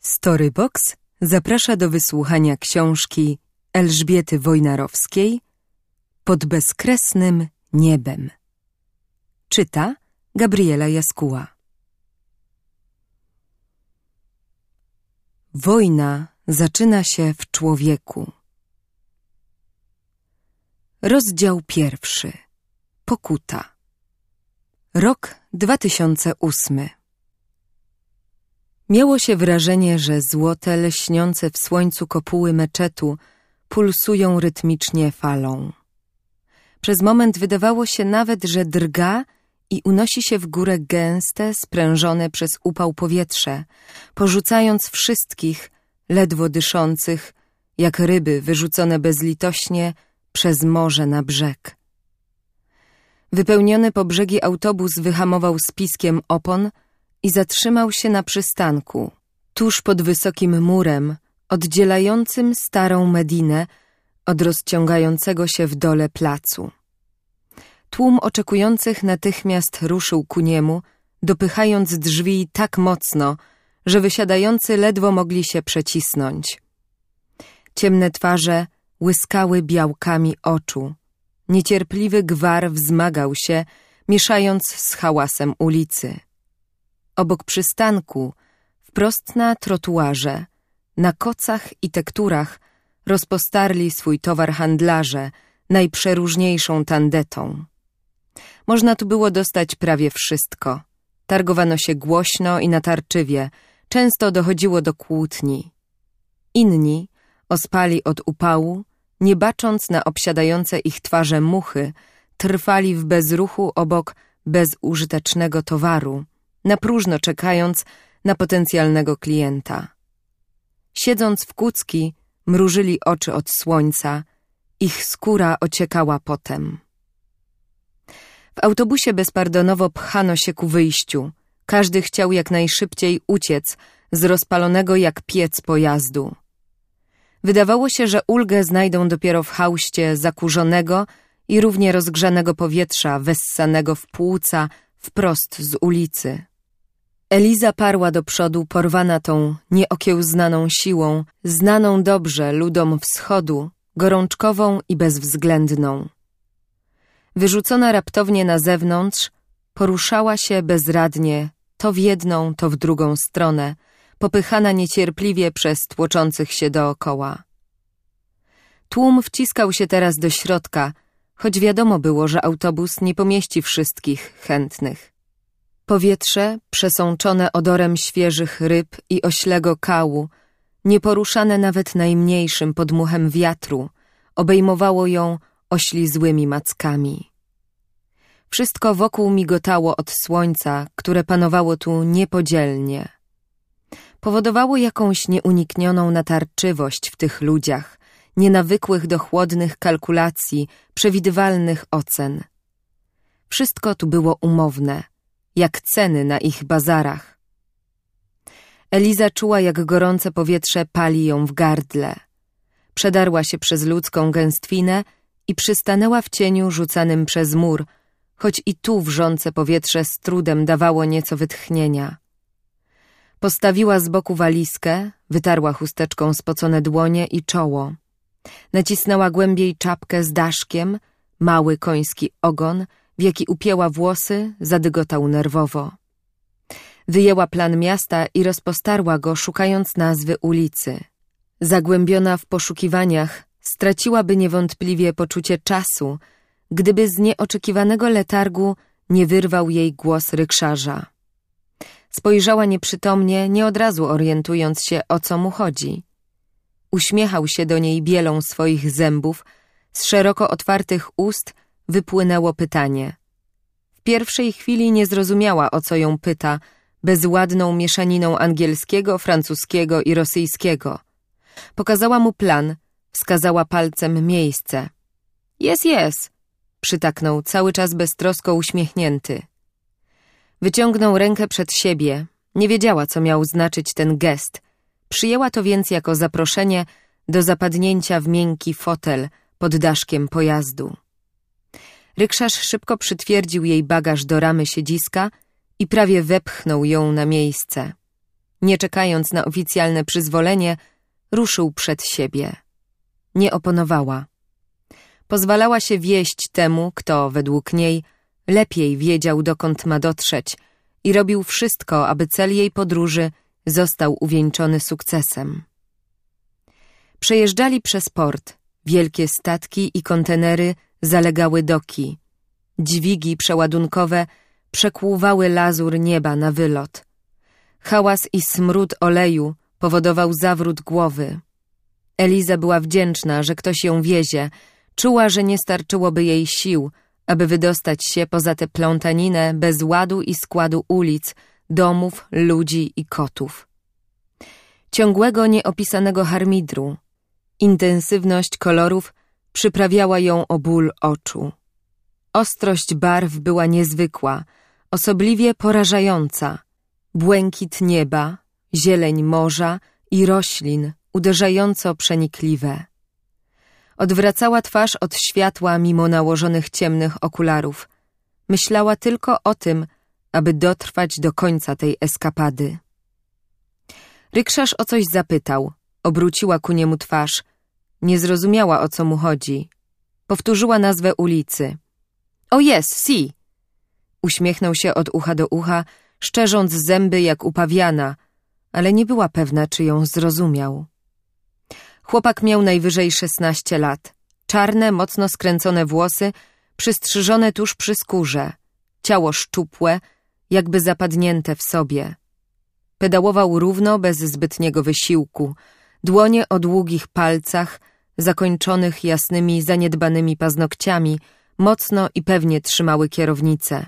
Storybox zaprasza do wysłuchania książki Elżbiety Wojnarowskiej Pod bezkresnym niebem. Czyta Gabriela Jaskuła. Wojna zaczyna się w człowieku. Rozdział 1. Pokuta. Rok 2008. Miało się wrażenie, że złote, lśniące w słońcu kopuły meczetu pulsują rytmicznie falą. Przez moment wydawało się nawet, że drga i unosi się w górę gęste, sprężone przez upał powietrze, porzucając wszystkich, ledwo dyszących, jak ryby wyrzucone bezlitośnie przez morze na brzeg. Wypełniony po brzegi autobus wyhamował z piskiem opon i zatrzymał się na przystanku, tuż pod wysokim murem, oddzielającym starą Medinę od rozciągającego się w dole placu. Tłum oczekujących natychmiast ruszył ku niemu, dopychając drzwi tak mocno, że wysiadający ledwo mogli się przecisnąć. Ciemne twarze łyskały białkami oczu. Niecierpliwy gwar wzmagał się, mieszając z hałasem ulicy. Obok przystanku, wprost na trotuarze, na kocach i tekturach rozpostarli swój towar handlarze najprzeróżniejszą tandetą. Można tu było dostać prawie wszystko. Targowano się głośno i natarczywie, często dochodziło do kłótni. Inni, ospali od upału, nie bacząc na obsiadające ich twarze muchy, trwali w bezruchu obok bezużytecznego towaru, na próżno czekając na potencjalnego klienta. Siedząc w kucki, mrużyli oczy od słońca, ich skóra ociekała potem. W autobusie bezpardonowo pchano się ku wyjściu. Każdy chciał jak najszybciej uciec z rozpalonego jak piec pojazdu. Wydawało się, że ulgę znajdą dopiero w hauście zakurzonego i równie rozgrzanego powietrza wessanego w płuca wprost z ulicy. Eliza parła do przodu, porwana tą nieokiełznaną siłą, znaną dobrze ludom wschodu, gorączkową i bezwzględną. Wyrzucona raptownie na zewnątrz, poruszała się bezradnie, to w jedną, to w drugą stronę, popychana niecierpliwie przez tłoczących się dookoła. Tłum wciskał się teraz do środka, choć wiadomo było, że autobus nie pomieści wszystkich chętnych. Powietrze, przesączone odorem świeżych ryb i oślego kału, nieporuszane nawet najmniejszym podmuchem wiatru, obejmowało ją oślizłymi mackami. Wszystko wokół migotało od słońca, które panowało tu niepodzielnie. Powodowało jakąś nieuniknioną natarczywość w tych ludziach, nienawykłych do chłodnych kalkulacji, przewidywalnych ocen. Wszystko tu było umowne, jak ceny na ich bazarach. Eliza czuła, jak gorące powietrze pali ją w gardle. Przedarła się przez ludzką gęstwinę i przystanęła w cieniu rzucanym przez mur, choć i tu wrzące powietrze z trudem dawało nieco wytchnienia. Postawiła z boku walizkę, wytarła chusteczką spocone dłonie i czoło. Nacisnęła głębiej czapkę z daszkiem, mały koński ogon, w jaki upięła włosy, zadygotał nerwowo. Wyjęła plan miasta i rozpostarła go, szukając nazwy ulicy. Zagłębiona w poszukiwaniach, straciłaby niewątpliwie poczucie czasu, gdyby z nieoczekiwanego letargu nie wyrwał jej głos rykszarza. Spojrzała nieprzytomnie, nie od razu orientując się, o co mu chodzi. Uśmiechał się do niej bielą swoich zębów, z szeroko otwartych ust wypłynęło pytanie. W pierwszej chwili nie zrozumiała, o co ją pyta, bezładną mieszaniną angielskiego, francuskiego i rosyjskiego. Pokazała mu plan, wskazała palcem miejsce. Jest, przytaknął, cały czas beztrosko uśmiechnięty. Wyciągnął rękę przed siebie, nie wiedziała, co miał znaczyć ten gest. Przyjęła to więc jako zaproszenie do zapadnięcia w miękki fotel pod daszkiem pojazdu. Rykszarz szybko przytwierdził jej bagaż do ramy siedziska i prawie wepchnął ją na miejsce. Nie czekając na oficjalne przyzwolenie, ruszył przed siebie. Nie oponowała. Pozwalała się wieść temu, kto, według niej, lepiej wiedział, dokąd ma dotrzeć i robił wszystko, aby cel jej podróży został uwieńczony sukcesem. Przejeżdżali przez port. Wielkie statki i kontenery zalegały doki. Dźwigi przeładunkowe przekłuwały lazur nieba na wylot. Hałas i smród oleju powodował zawrót głowy. Eliza była wdzięczna, że ktoś ją wiezie. Czuła, że nie starczyłoby jej sił, aby wydostać się poza tę plątaninę bez ładu i składu ulic, domów, ludzi i kotów. Ciągłego, nieopisanego harmidru. Intensywność kolorów przyprawiała ją o ból oczu. Ostrość barw była niezwykła, osobliwie porażająca. Błękit nieba, zieleń morza i roślin uderzająco przenikliwe. Odwracała twarz od światła mimo nałożonych ciemnych okularów. Myślała tylko o tym, aby dotrwać do końca tej eskapady. Rykszarz o coś zapytał. Obróciła ku niemu twarz. Nie zrozumiała, o co mu chodzi. Powtórzyła nazwę ulicy. O jest, si! Uśmiechnął się od ucha do ucha, szczerząc zęby jak upawiana, ale nie była pewna, czy ją zrozumiał. Chłopak miał najwyżej 16 lat. Czarne, mocno skręcone włosy, przystrzyżone tuż przy skórze. Ciało szczupłe, jakby zapadnięte w sobie. Pedałował równo, bez zbytniego wysiłku. Dłonie o długich palcach, zakończonych jasnymi, zaniedbanymi paznokciami, mocno i pewnie trzymały kierownicę.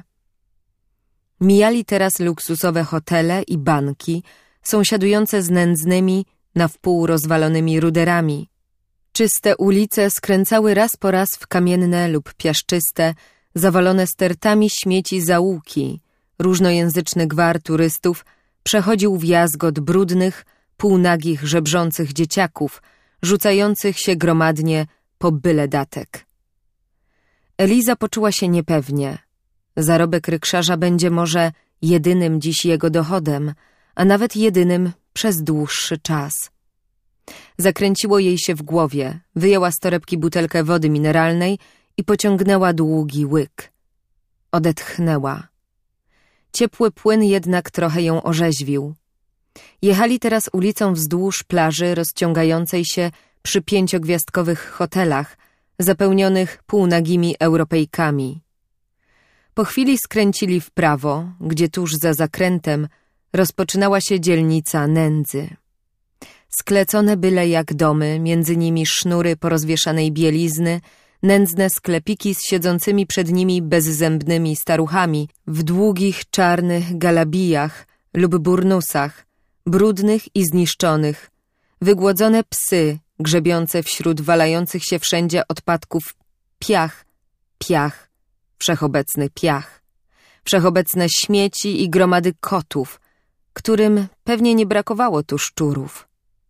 Mijali teraz luksusowe hotele i banki, sąsiadujące z nędznymi, na wpół rozwalonymi ruderami. Czyste ulice skręcały raz po raz w kamienne lub piaszczyste, zawalone stertami śmieci zaułki. Różnojęzyczny gwar turystów przechodził w jazgot brudnych, półnagich, żebrzących dzieciaków, rzucających się gromadnie po byle datek. Eliza poczuła się niepewnie. Zarobek rykszarza będzie może jedynym dziś jego dochodem, a nawet jedynym przez dłuższy czas. Zakręciło jej się w głowie, wyjęła z torebki butelkę wody mineralnej i pociągnęła długi łyk. Odetchnęła. Ciepły płyn jednak trochę ją orzeźwił. Jechali teraz ulicą wzdłuż plaży rozciągającej się przy 5-gwiazdkowych hotelach, zapełnionych półnagimi Europejkami. Po chwili skręcili w prawo, gdzie tuż za zakrętem rozpoczynała się dzielnica nędzy. Sklecone byle jak domy, między nimi sznury porozwieszanej bielizny, nędzne sklepiki z siedzącymi przed nimi bezzębnymi staruchami w długich, czarnych galabijach lub burnusach, brudnych i zniszczonych, wygłodzone psy grzebiące wśród walających się wszędzie odpadków piach, piach, wszechobecny piach, wszechobecne śmieci i gromady kotów, którym pewnie nie brakowało tu szczurów.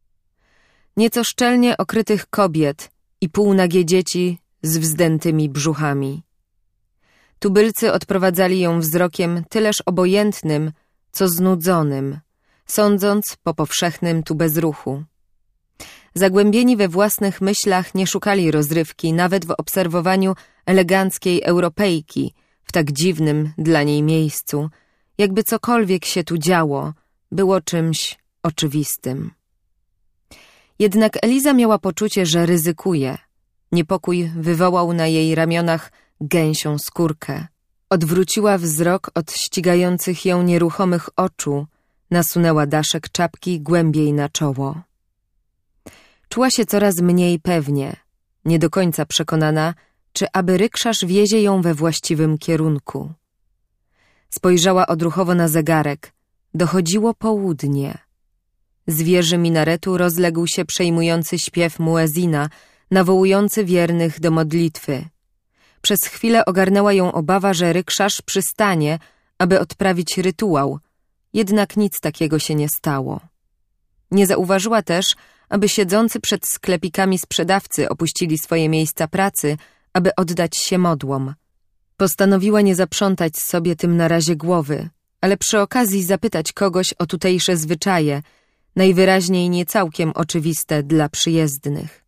Nieco szczelnie okrytych kobiet i półnagie dzieci z wzdętymi brzuchami. Tubylcy odprowadzali ją wzrokiem tyleż obojętnym, co znudzonym, sądząc po powszechnym tu bezruchu. Zagłębieni we własnych myślach nie szukali rozrywki nawet w obserwowaniu eleganckiej Europejki w tak dziwnym dla niej miejscu, jakby cokolwiek się tu działo, było czymś oczywistym. Jednak Eliza miała poczucie, że ryzykuje. Niepokój wywołał na jej ramionach gęsią skórkę. Odwróciła wzrok od ścigających ją nieruchomych oczu, nasunęła daszek czapki głębiej na czoło. Czuła się coraz mniej pewnie, nie do końca przekonana, czy aby rykszarz wiezie ją we właściwym kierunku. Spojrzała odruchowo na zegarek. Dochodziło południe. Z wieży minaretu rozległ się przejmujący śpiew muezina, nawołujący wiernych do modlitwy. Przez chwilę ogarnęła ją obawa, że rykszarz przystanie, aby odprawić rytuał, jednak nic takiego się nie stało. Nie zauważyła też, aby siedzący przed sklepikami sprzedawcy opuścili swoje miejsca pracy, aby oddać się modłom. Postanowiła nie zaprzątać sobie tym na razie głowy, ale przy okazji zapytać kogoś o tutejsze zwyczaje, najwyraźniej nie całkiem oczywiste dla przyjezdnych.